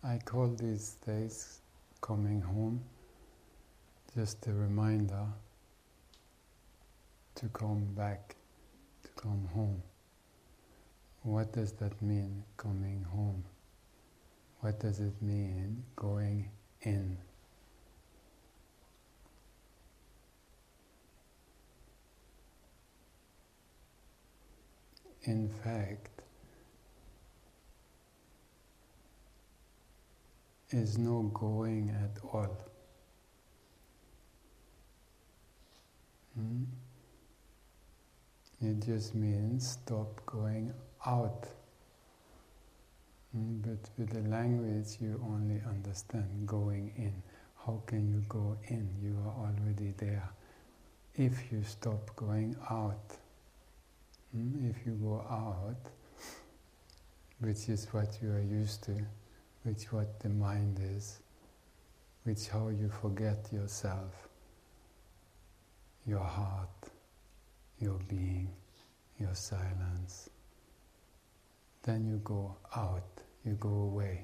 I call these days coming home just a reminder to come back, to come home. What does that mean, coming home? What does it mean, going in? In fact, is no going at all. It just means stop going out. But with the language you only understand going in. How can you go in? You are already there. If you stop going out, if you go out, which is what you are used to, which what the mind is, which how you forget yourself, your heart, your being, your silence. Then you go out, you go away.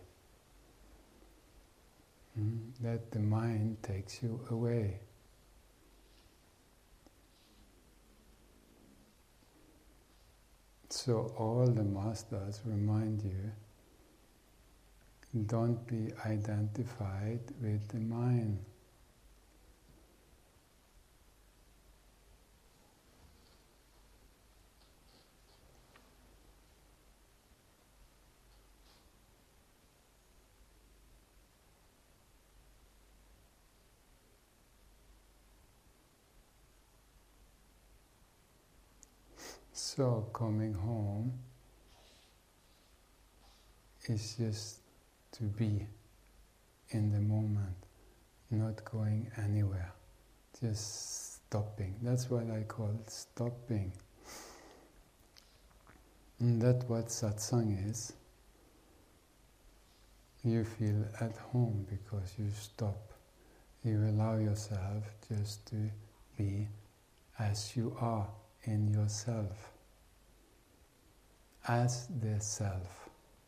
That the mind takes you away. So all the masters remind you, don't be identified with the mind. So coming home is just to be in the moment, not going anywhere, just stopping. That's what I call stopping. And that's what satsang is. You feel at home because you stop. You allow yourself just to be as you are in yourself, as the self.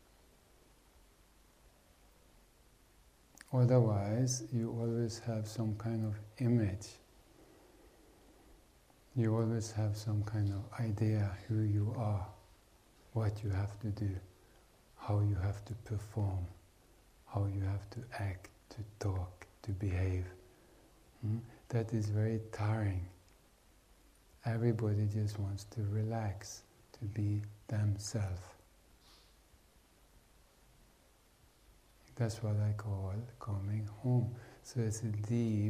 Otherwise, you always have some kind of image. You always have some kind of idea who you are, what you have to do, how you have to perform, how you have to act, to talk, to behave. That is very tiring. Everybody just wants to relax, to be themselves. That's what I call coming home. So it's a deep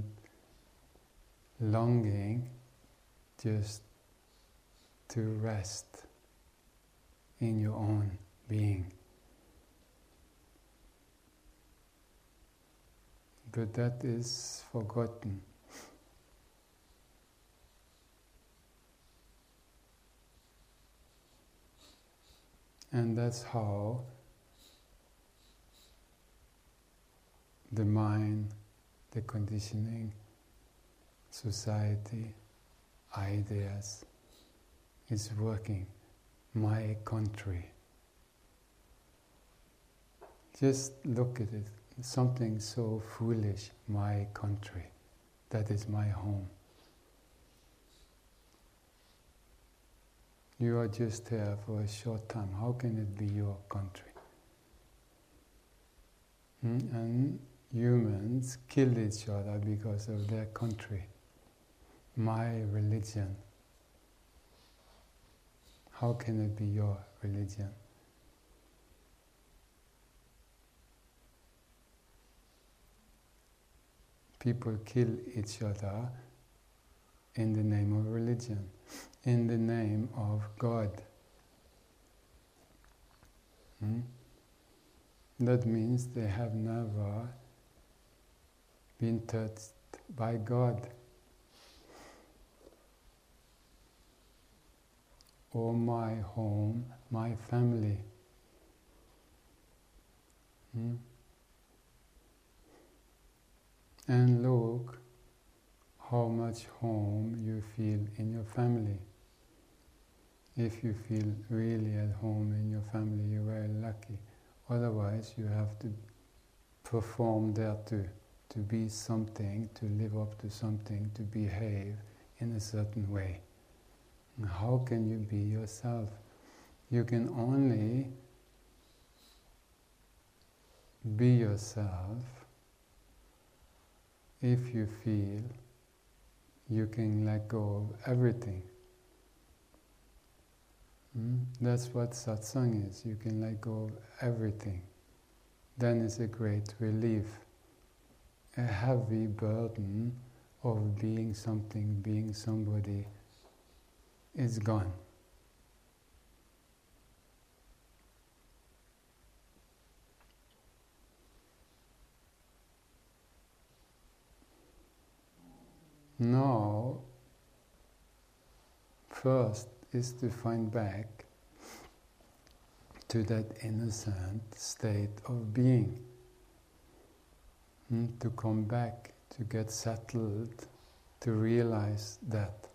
longing just to rest in your own being. But that is forgotten. And that's how the mind, the conditioning, society, ideas is working. My country. Just look at it. Something so foolish. My country. That is my home. You are just here for a short time. How can it be your country? And humans kill each other because of their country. My religion. How can it be your religion? People kill each other in the name of religion, in the name of God. That means they have never been touched by God. Or my home, my family. And look how much home you feel in your family. If you feel really at home in your family, you're very lucky. Otherwise, you have to perform there to be something, to live up to something, to behave in a certain way. And how can you be yourself? You can only be yourself if you feel you can let go of everything. That's what satsang is. You can let go of everything. Then it's a great relief. A heavy burden of being something, being somebody is gone. Now, first is to find back to that innocent state of being. To come back, to get settled, to realize that.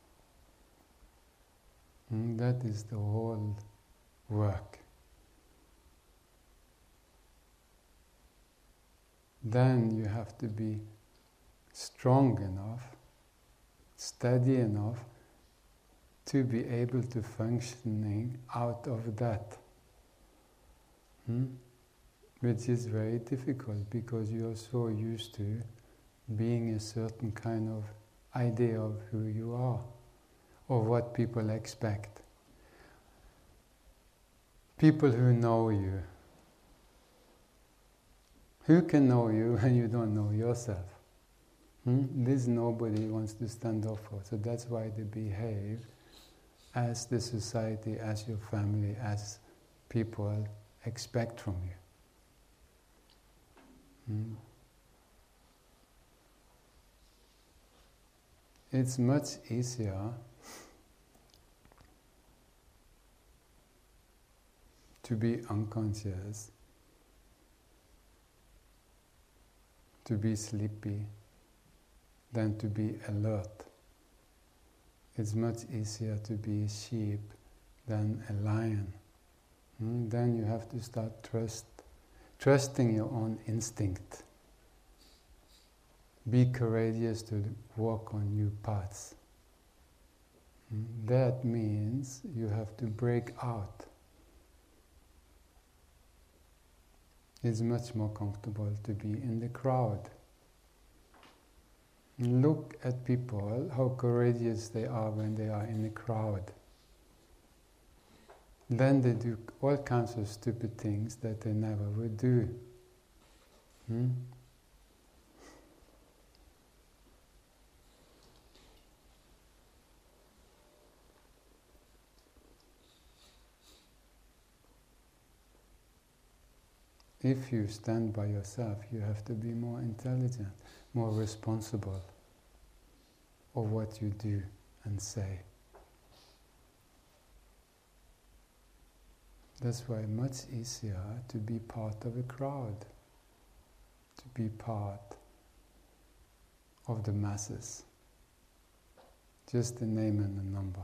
That is the whole work. Then you have to be strong enough, steady enough to be able to functioning out of that. Which is very difficult because you are so used to being a certain kind of idea of who you are, or what people expect. People who know you. Who can know you when you don't know yourself? This nobody wants to stand up for. So that's why they behave as the society, as your family, as people expect from you. It's much easier to be unconscious, to be sleepy, than to be alert. It's much easier to be a sheep than a lion. Then you have to start trusting your own instinct. Be courageous to walk on new paths. That means you have to break out. It's much more comfortable to be in the crowd. Look at people, how courageous they are when they are in the crowd. Then they do all kinds of stupid things that they never would do. If you stand by yourself, you have to be more intelligent, more responsible of what you do and say. That's why it's much easier to be part of a crowd, to be part of the masses. Just a name and a number.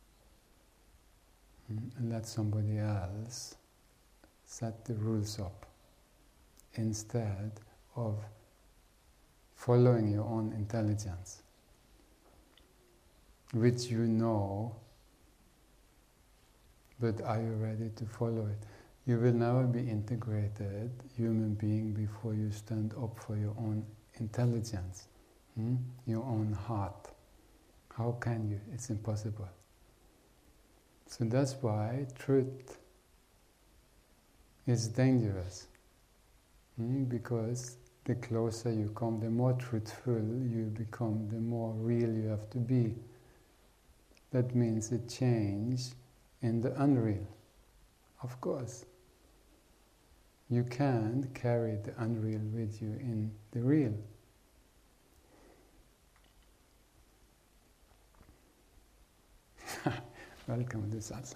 And let somebody else set the rules up instead of following your own intelligence, which you know, but are you ready to follow it? You will never be integrated human being before you stand up for your own intelligence, your own heart. How can you? It's impossible. So that's why truth is dangerous, because the closer you come, the more truthful you become, the more real you have to be. That means a change in the unreal. Of course. You can't carry the unreal with you in the real. Welcome to satsang.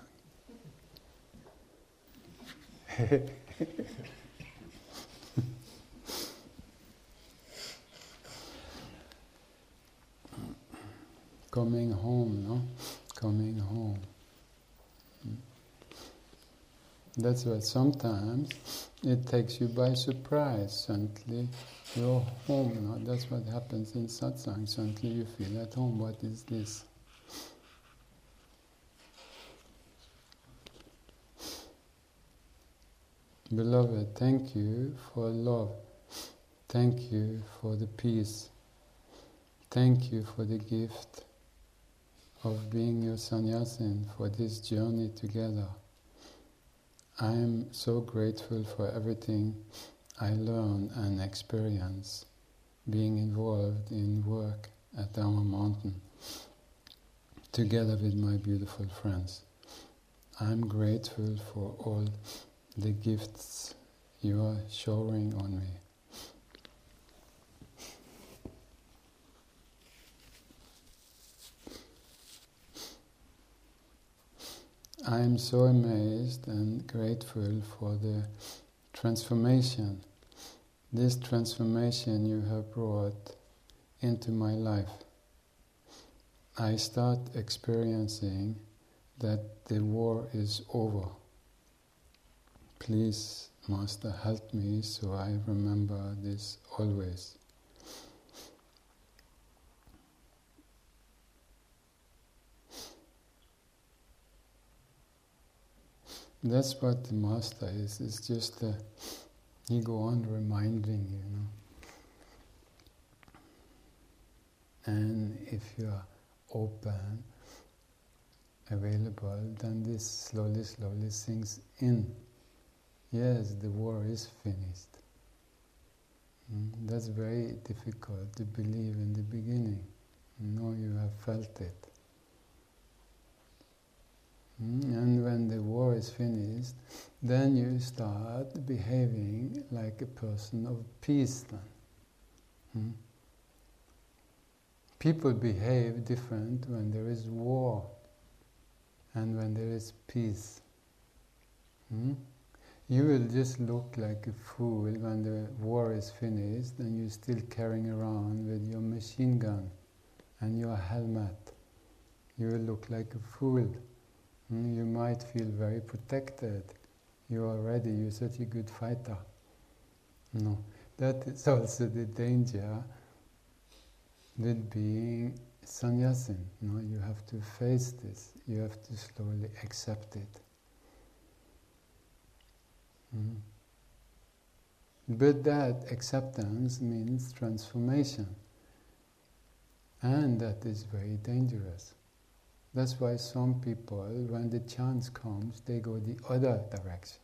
Coming home, no? Coming home. That's why sometimes it takes you by surprise. Suddenly you're home. No? That's what happens in satsang. Suddenly you feel at home. What is this? Beloved, thank you for love. Thank you for the peace. Thank you for the gift of being your sannyasin, for this journey together. I am so grateful for everything I learn and experience being involved in work at Dharma Mountain together with my beautiful friends. I'm grateful for all the gifts you are showering on me. I am so amazed and grateful for the transformation. This transformation you have brought into my life. I start experiencing that the war is over. Please, Master, help me so I remember this always. That's what the Master is. It's just he go on reminding you, And if you are open, available, then this slowly sinks in. Yes, the war is finished. That's very difficult to believe in the beginning. You have felt it. And when the war is finished, then you start behaving like a person of peace then. People behave different when there is war and when there is peace. You will just look like a fool when the war is finished and you're still carrying around with your machine gun and your helmet. You will look like a fool. You might feel very protected. You're such a good fighter. No, that is also the danger with being sannyasin. You have to face this. You have to slowly accept it. But that acceptance means transformation. And that is very dangerous. That's why some people, when the chance comes, they go the other direction.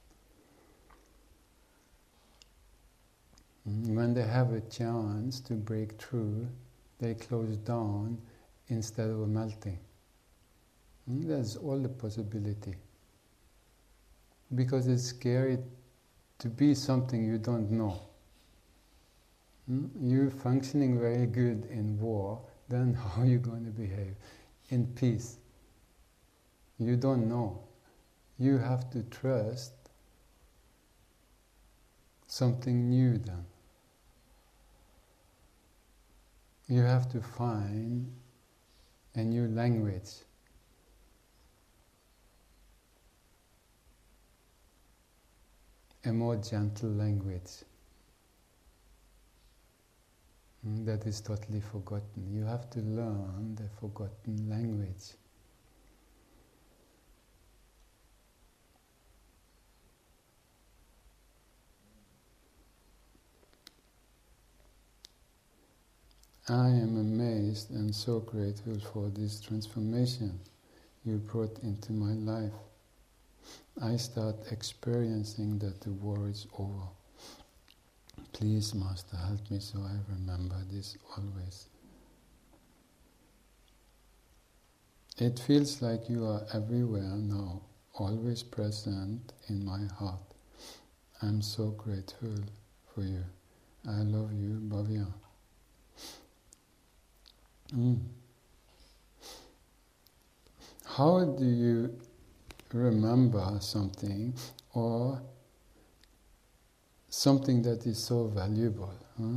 When they have a chance to break through, they close down instead of melting. That's all the possibility. Because it's scary to be something you don't know. You're functioning very good in war, then how are you going to behave in peace? You don't know. You have to trust something new then. You have to find a new language. A more gentle language that is totally forgotten. You have to learn the forgotten language. I am amazed and so grateful for this transformation you brought into my life. I start experiencing that the war is over. Please, Master, help me so I remember this always. It feels like you are everywhere now, always present in my heart. I'm so grateful for you. I love you, Bhavya. How do you remember something or something that is so valuable?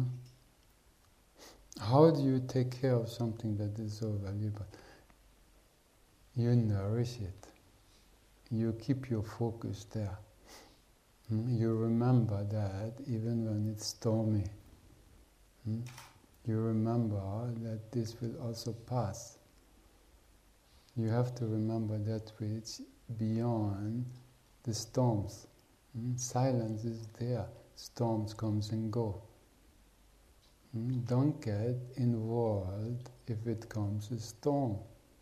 How do you take care of something that is so valuable? You nourish it. You keep your focus there. You remember that even when it's stormy. You remember that this will also pass. You have to remember that which beyond the storms. Silence is there. Storms comes and go. Don't get involved if it comes a storm.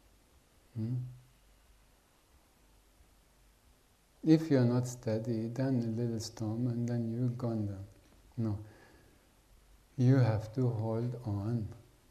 If you're not steady, then a little storm and then you're gone down. No. You have to hold on.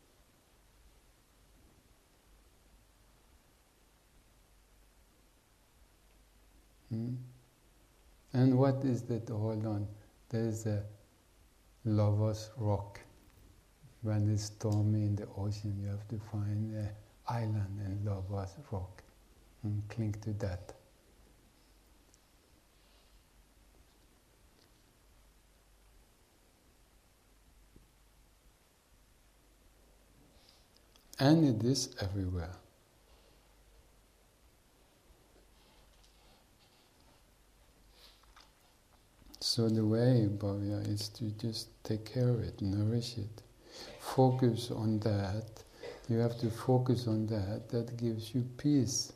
And what is that to hold on? There's a lover's rock. When it's stormy in the ocean, you have to find an island and lover's rock and cling to that. And it is everywhere. So the way, Bhavya, is to just take care of it, nourish it. Focus on that. You have to focus on that. That gives you peace.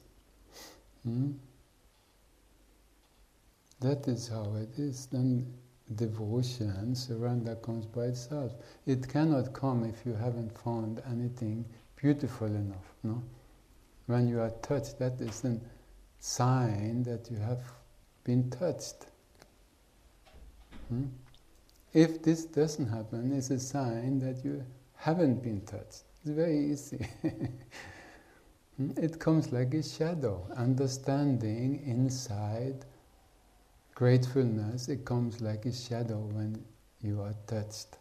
That is how it is. Then devotion, surrender comes by itself. It cannot come if you haven't found anything beautiful enough. No? When you are touched, that is a sign that you have been touched. If this doesn't happen, it's a sign that you haven't been touched. It's very easy. It comes like a shadow. Understanding inside, gratefulness, it comes like a shadow when you are touched.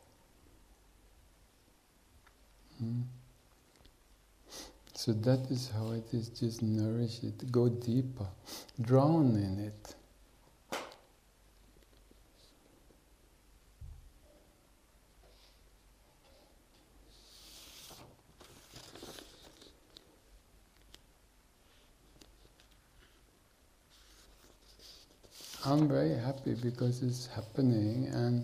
So that is how it is, just nourish it, go deeper, drown in it. I'm very happy because it's happening, and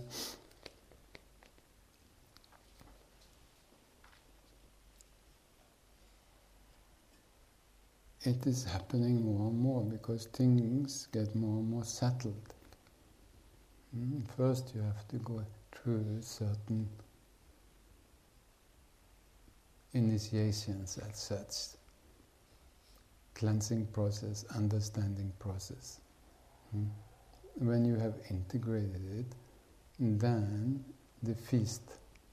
it is happening more and more because things get more and more settled. First you have to go through certain initiations as such, cleansing process, understanding process. When you have integrated it, then the feast.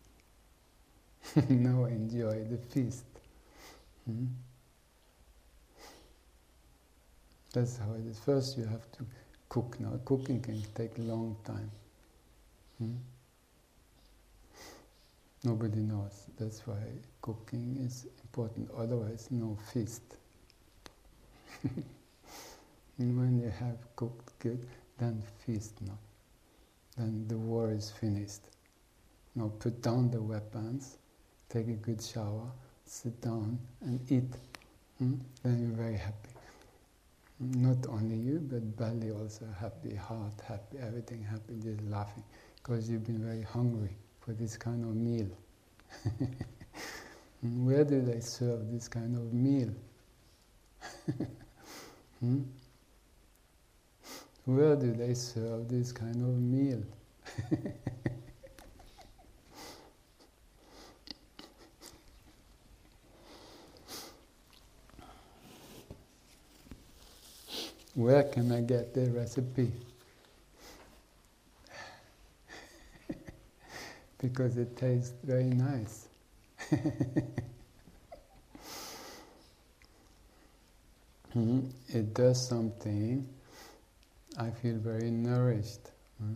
Now enjoy the feast. That's how it is. First you have to cook. Now cooking can take a long time. Nobody knows. That's why cooking is important. Otherwise, no feast. When you have cooked good, then feast now. Then the war is finished. Now put down the weapons, take a good shower, sit down and eat. Then you're very happy. Not only you, but belly also happy, heart happy, everything happy, just laughing. Because you've been very hungry for this kind of meal. Where do they serve this kind of meal? Where do they serve this kind of meal? Where can I get the recipe? Because it tastes very nice. It does something. I feel very nourished.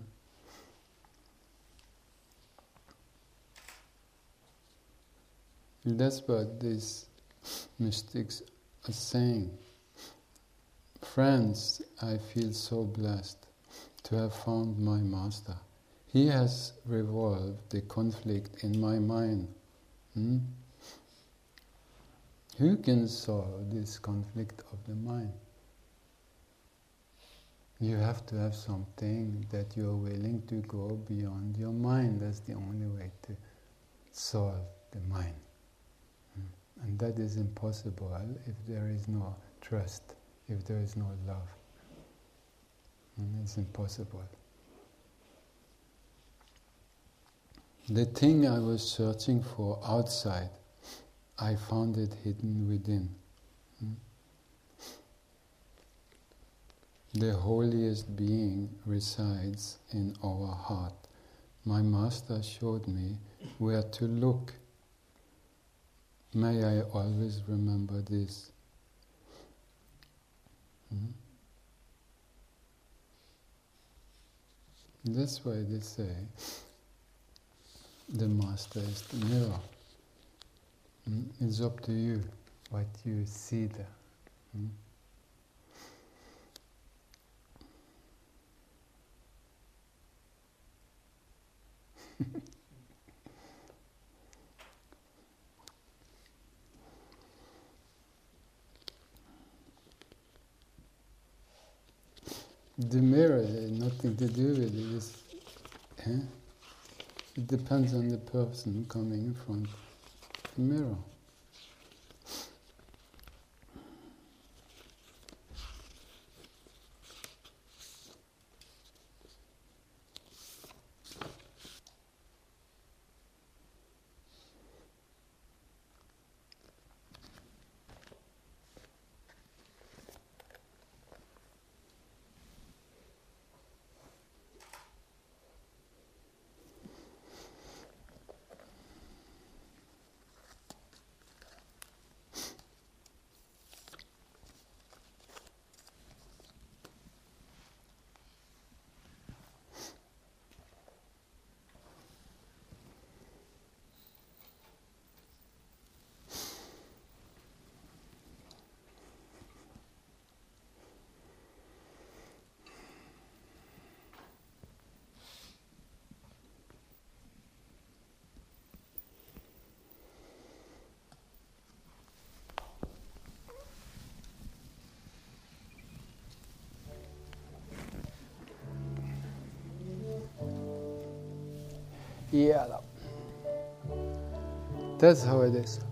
That's what these mystics are saying. Friends, I feel so blessed to have found my master. He has revolved the conflict in my mind. Who can solve this conflict of the mind? You have to have something that you're willing to go beyond your mind. That's the only way to solve the mind. And that is impossible if there is no trust, if there is no love. It's impossible. The thing I was searching for outside, I found it hidden within. The holiest being resides in our heart. My master showed me where to look. May I always remember this. That's why they say the master is the mirror. It's up to you what you see there. The mirror has nothing to do with it. It depends on the person coming in front of the mirror. Yeah, that's how it is.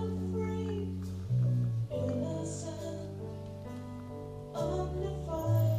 Undefined.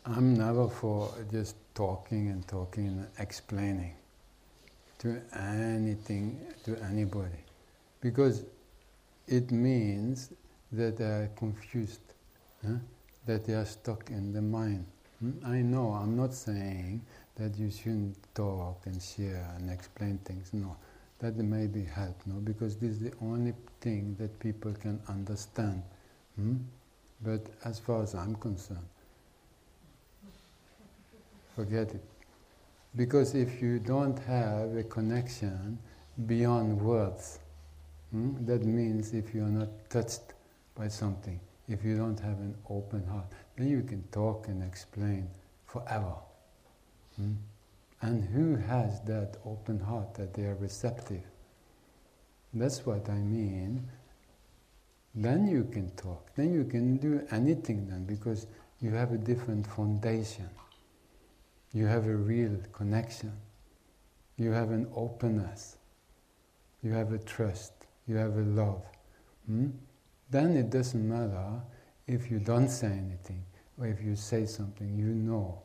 I'm never for just talking and talking and explaining to anything, to anybody. Because it means that they are confused, that they are stuck in the mind. I know, I'm not saying that you shouldn't talk and share and explain things, no. That may be help, no, because this is the only thing that people can understand. But as far as I'm concerned, forget it. Because if you don't have a connection beyond words, that means if you are not touched by something, if you don't have an open heart, then you can talk and explain forever. And who has that open heart, that they are receptive? That's what I mean. Then you can talk, then you can do anything then, because you have a different foundation. You have a real connection. You have an openness. You have a trust. You have a love. Then it doesn't matter if you don't say anything or if you say something, you know.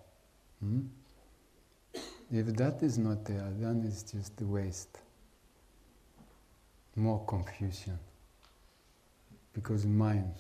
If that is not there, then it's just a waste. More confusion. Because mind.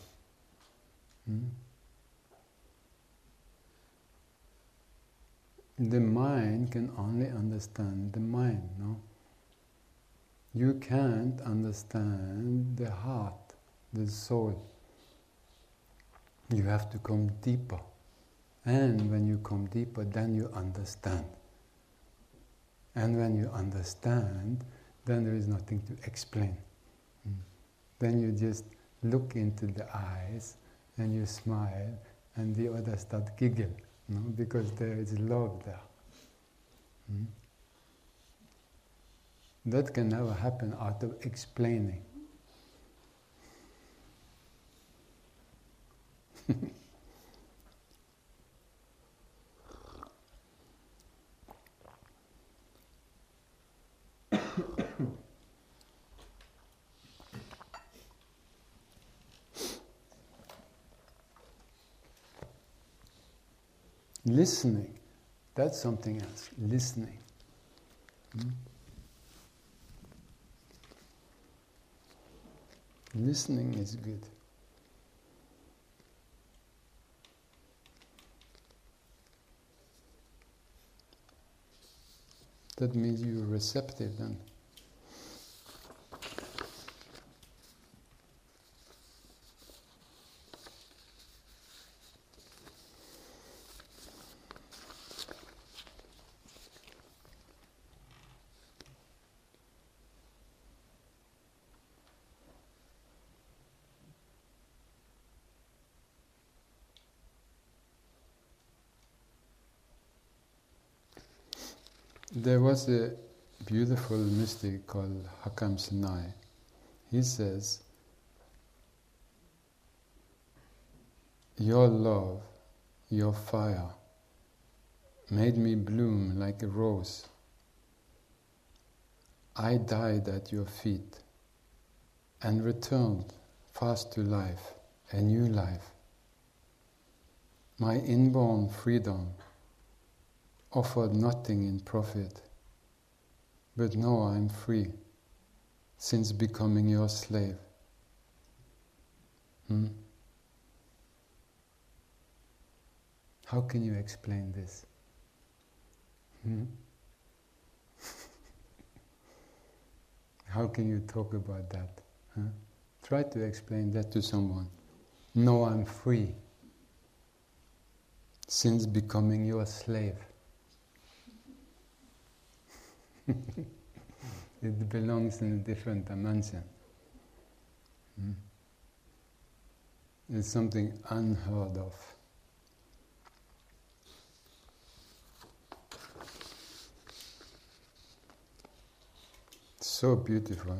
The mind can only understand the mind, no? You can't understand the heart, the soul. You have to come deeper. And when you come deeper, then you understand. And when you understand, then there is nothing to explain. Then you just look into the eyes and you smile and the others start giggle, no? Because there is love there. That can never happen out of explaining. Listening, that's something else. Listening. Listening is good. That means you're receptive then. There was a beautiful mystic called Hakam Sinai. He says, your love, your fire, made me bloom like a rose. I died at your feet and returned fast to life, a new life. My inborn freedom offered nothing in profit, but now I'm free, since becoming your slave. How can you explain this? How can you talk about that? Try to explain that to someone. No, I'm free, since becoming your slave. It belongs in a different dimension. It's something unheard of. So beautiful.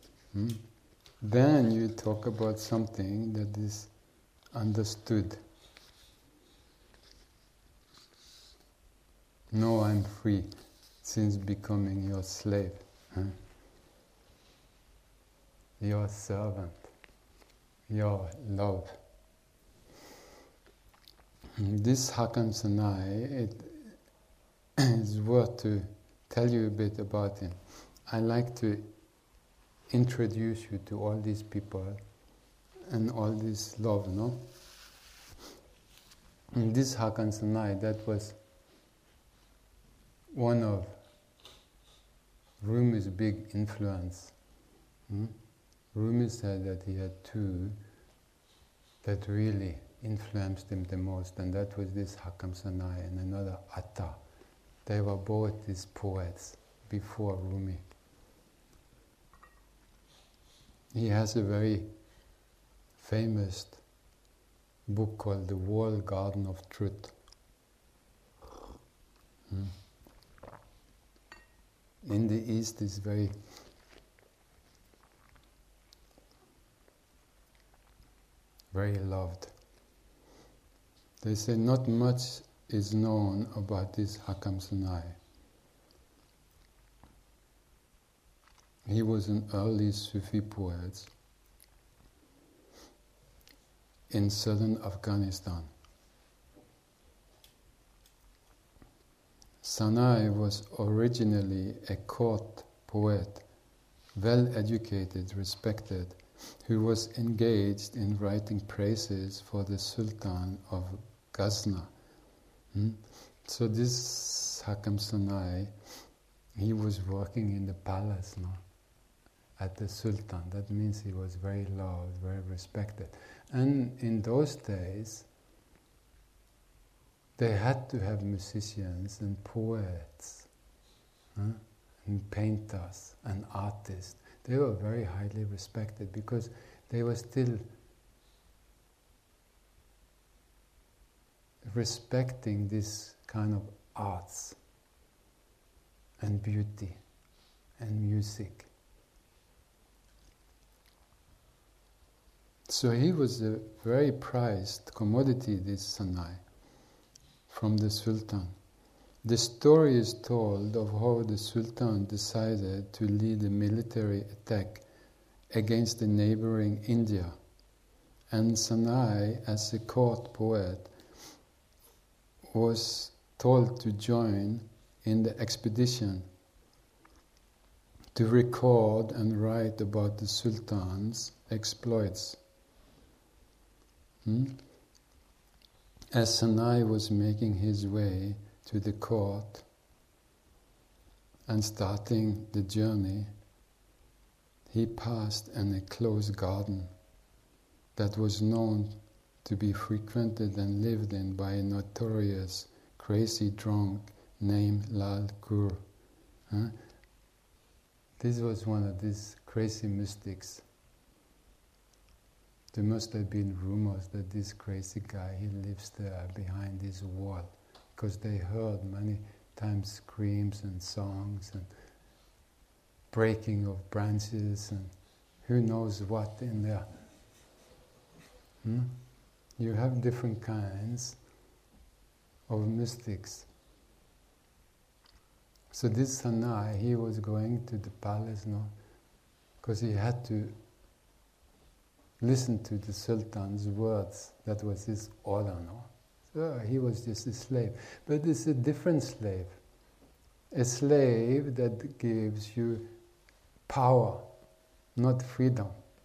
Then you talk about something that is understood. No, I'm free, since becoming your slave. Your servant. Your love. This Hakan Sanai, it is worth to tell you a bit about him. I like to introduce you to all these people and all this love, no? And this Hakan Sanai, that was one of Rumi's big influence. Rumi said that he had two that really influenced him the most, and that was this Hakam Sanai and another Atta. They were both these poets before Rumi. He has a very famous book called The Walled Garden of Truth. In the East is very loved. They say not much is known about this Hakam Sanai. He was an early Sufi poet in southern Afghanistan. Sanai was originally a court poet, well educated, respected, who was engaged in writing praises for the Sultan of Ghazna. So this Hakam Sanai, he was working in the palace now, at the Sultan. That means he was very loved, very respected. And in those days, they had to have musicians and poets, and painters and artists. They were very highly respected because they were still respecting this kind of arts and beauty and music. So he was a very prized commodity, this Sanai, from the Sultan. The story is told of how the Sultan decided to lead a military attack against the neighboring India, and Sanai, as a court poet, was told to join in the expedition to record and write about the Sultan's exploits. As Sanai was making his way to the court and starting the journey, he passed an enclosed garden that was known to be frequented and lived in by a notorious crazy drunk named Lal Gur. This was one of these crazy mystics. There must have been rumors that this crazy guy, he lives there behind this wall, because they heard many times screams and songs and breaking of branches and who knows what in there. You have different kinds of mystics. So this Sanai, he was going to the palace now because he had to listen to the Sultan's words. That was his order now. So he was just a slave. But it's a different slave. A slave that gives you power, not freedom.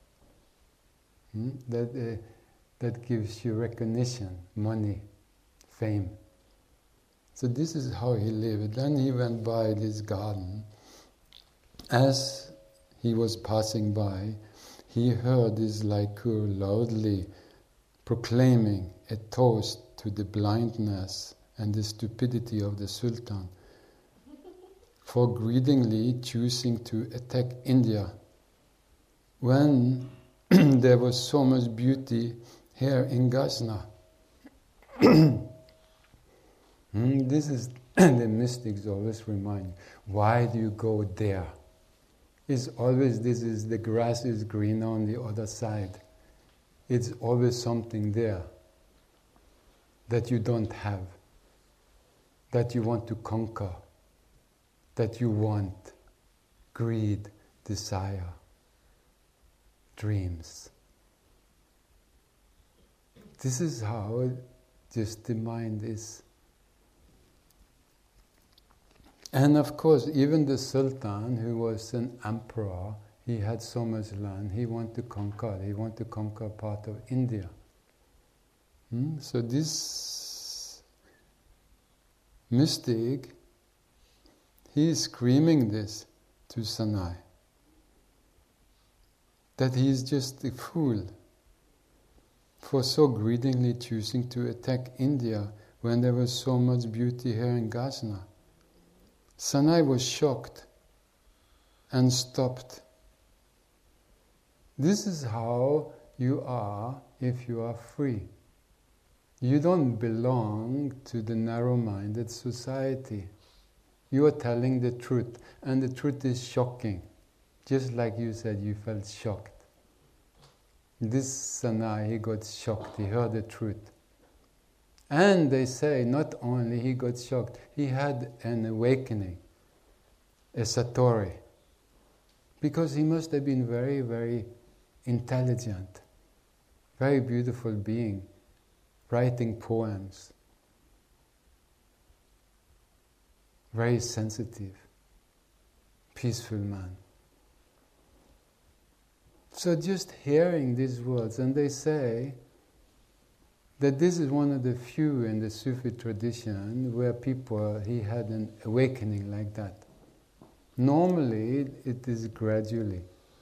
That gives you recognition, money, fame. So this is how he lived. Then he went by this garden. As he was passing by, he heard this Laikur loudly proclaiming a toast to the blindness and the stupidity of the Sultan for greedily choosing to attack India when there was so much beauty here in Ghazna. This is the mystics always remind you, why do you go there? It's always the grass is greener on the other side. It's always something there that you don't have, that you want to conquer, that you want, greed, desire, dreams. This is how just the mind is. And of course, even the Sultan, who was an emperor, he had so much land, he wanted to conquer part of India. So this mystic, he is screaming this to Sanai, that he is just a fool for so greedily choosing to attack India when there was so much beauty here in Ghazni. Sanai was shocked and stopped. This is how you are if you are free. You don't belong to the narrow-minded society. You are telling the truth, and the truth is shocking. Just like you said, you felt shocked. This Sanai, he got shocked, he heard the truth. And they say, not only he got shocked, he had an awakening, a satori. Because he must have been very, very intelligent, very beautiful being, writing poems, very sensitive, peaceful man. So just hearing these words, and they say that this is one of the few in the Sufi tradition where he had an awakening like that. Normally, it is gradually.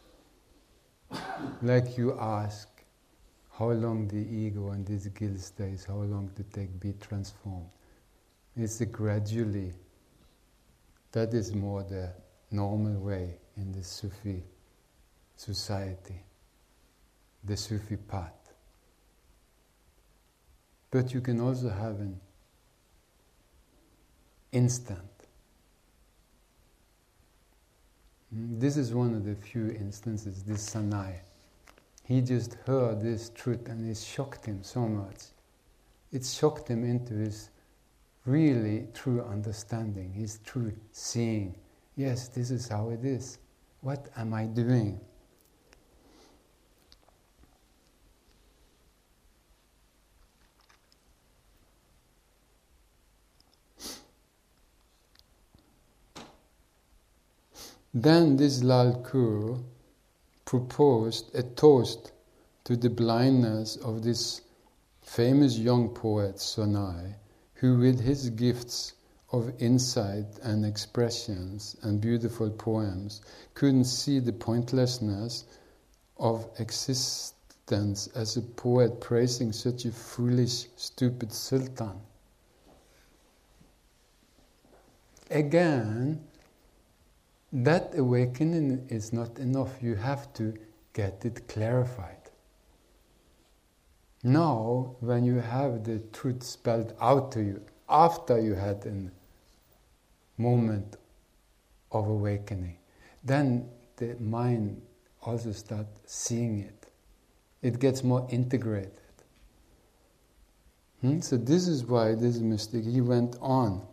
Like you ask, how long the ego and this guilt stays, how long to be transformed. It's gradually. That is more the normal way in the Sufi society, the Sufi path. But you can also have an instant. This is one of the few instances, this Sanai. He just heard this truth and it shocked him so much. It shocked him into his really true understanding, his true seeing. Yes, this is how it is. What am I doing? Then this Lal Kur proposed a toast to the blindness of this famous young poet Sanai, who with his gifts of insight and expressions and beautiful poems couldn't see the pointlessness of existence as a poet praising such a foolish, stupid sultan. Again, that awakening is not enough. You have to get it clarified. Now, when you have the truth spelled out to you, after you had a moment of awakening, then the mind also starts seeing it. It gets more integrated. So this is why this mystic, he went on.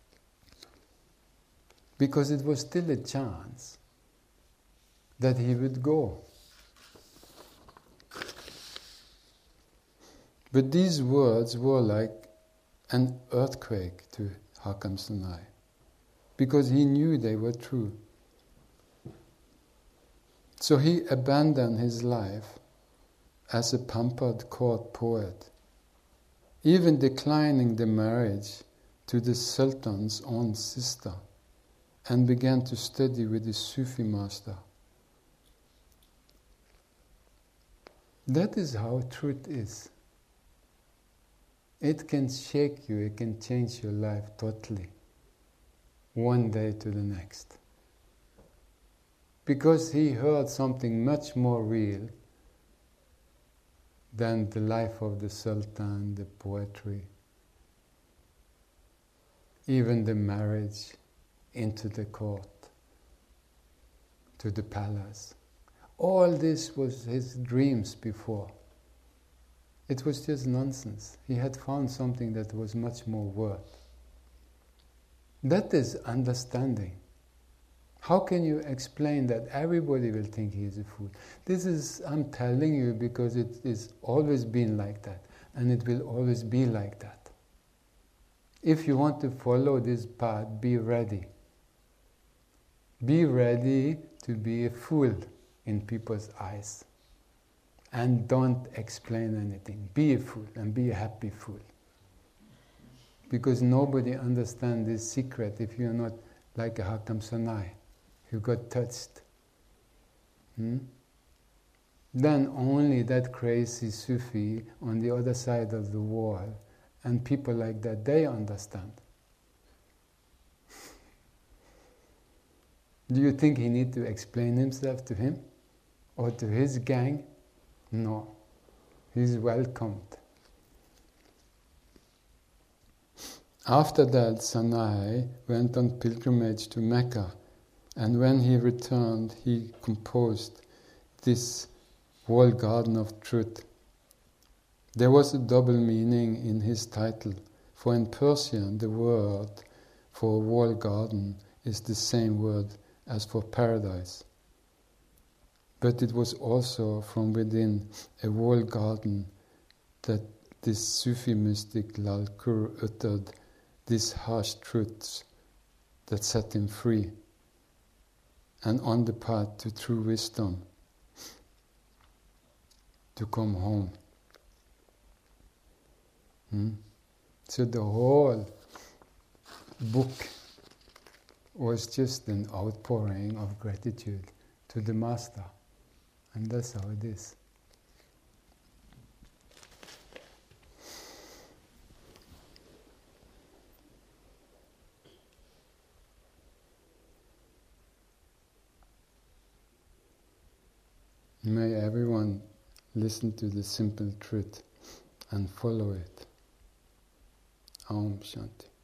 Because it was still a chance that he would go. But these words were like an earthquake to Hakam Sanai, because he knew they were true. So he abandoned his life as a pampered court poet, even declining the marriage to the Sultan's own sister, and began to study with his Sufi master. That is how truth is. It can shake you, it can change your life totally, one day to the next. Because he heard something much more real than the life of the Sultan, the poetry, even the marriage into the court, to the palace. All this was his dreams before. It was just nonsense. He had found something that was much more worth. That is understanding. How can you explain that everybody will think he is a fool? This is, I'm telling you, because it has always been like that. and it will always be like that. If you want to follow this path, be ready. Be ready to be a fool in people's eyes. And don't explain anything. Be a fool and be a happy fool. Because nobody understands this secret if you're not like a Hakam Sanai, who got touched. Then only that crazy Sufi on the other side of the wall, and people like that, they understand. Do you think he need to explain himself to him? Or to his gang? No. He's welcomed. After that, Sanai went on pilgrimage to Mecca, and when he returned, he composed this Walled Garden of Truth. There was a double meaning in his title, for in Persian the word for walled garden is the same word as for paradise. But it was also from within a walled garden that this Sufi mystic Lal Kur uttered these harsh truths that set him free and on the path to true wisdom, to come home. So the whole book was just an outpouring of gratitude to the Master, and that's how it is. May everyone listen to the simple truth and follow it. Aum Shanti.